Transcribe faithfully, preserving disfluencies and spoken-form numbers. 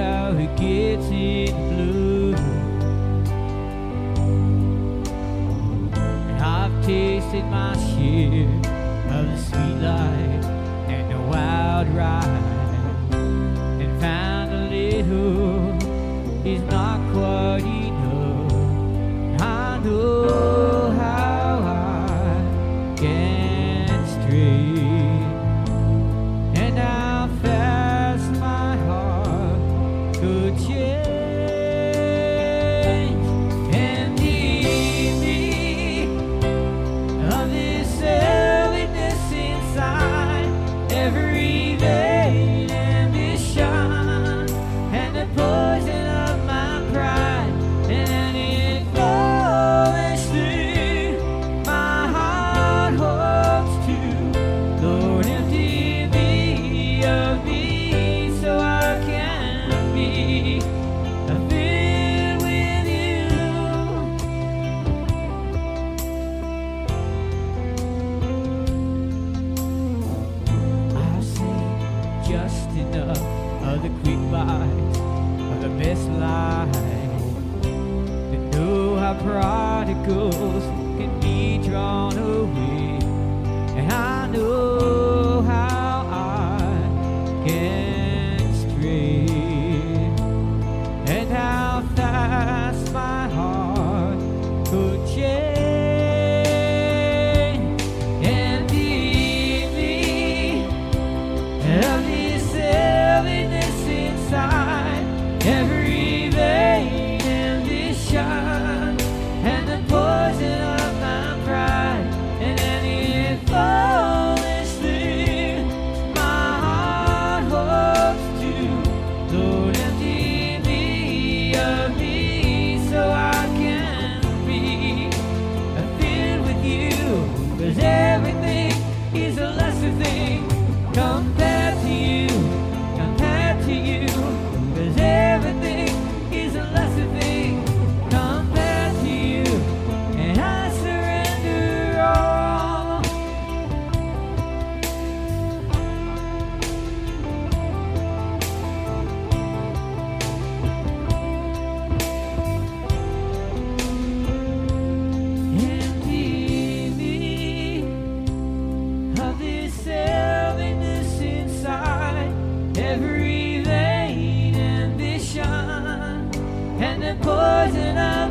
how it gets in blue. And I've tasted my share of the sweet life and the wild ride, and found a little is not quite enough. I know how I can stray, and how fast my heart could change. And leave me of this heaviness inside every vein and this shine, and the poison of my pride, and it flows through my heart hopes to. Lord, empty me of me so I can be filled with you. I've seen just enough of the quick bites of the best life to know how prodigals can be drawn away, and I know how I can stray, and how fast my heart could change. And deeply of this heaviness inside every vein and this shine, and the poison of my pride, and then it falls through my heart hopes to. Lord, empty me of me so I can be filled with you, 'cause everything is a lesser thing compared to you, compared to you, 'cause everything is a lesser thing compared to you, and I surrender all. Empty me of this heaviness inside every vein and this shine, and the poison of